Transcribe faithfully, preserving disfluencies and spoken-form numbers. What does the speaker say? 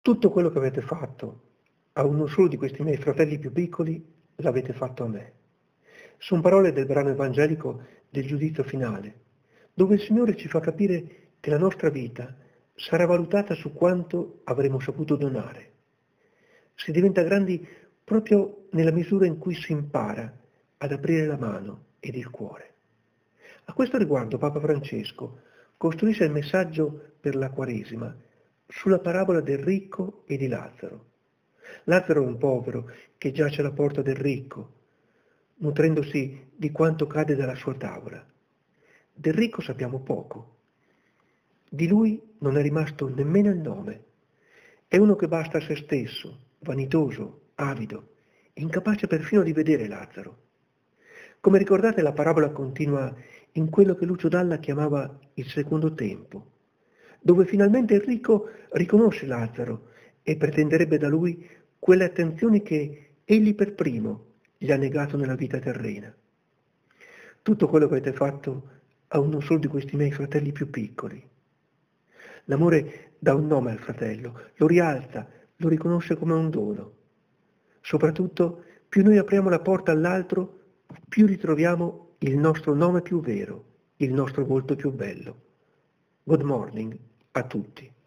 Tutto quello che avete fatto a uno solo di questi miei fratelli più piccoli, l'avete fatto a me. Son parole del brano evangelico del giudizio finale, dove il Signore ci fa capire che la nostra vita sarà valutata su quanto avremo saputo donare. Si diventa grandi proprio nella misura in cui si impara ad aprire la mano ed il cuore. A questo riguardo Papa Francesco costruisce il messaggio per la Quaresima sulla parabola del ricco e di Lazzaro. Lazzaro è un povero che giace alla porta del ricco, nutrendosi di quanto cade dalla sua tavola. Del ricco sappiamo poco. Di lui non è rimasto nemmeno il nome. È uno che basta a se stesso, vanitoso, avido, incapace perfino di vedere Lazzaro. Come ricordate, la parabola continua in quello che Lucio Dalla chiamava il secondo tempo, dove finalmente il ricco riconosce Lazzaro e pretenderebbe da lui quelle attenzioni che egli per primo gli ha negato nella vita terrena. Tutto quello che avete fatto a uno solo di questi miei fratelli più piccoli. L'amore dà un nome al fratello, lo rialza, lo riconosce come un dono. Soprattutto, più noi apriamo la porta all'altro, più ritroviamo il nostro nome più vero, il nostro volto più bello. Good morning a tutti.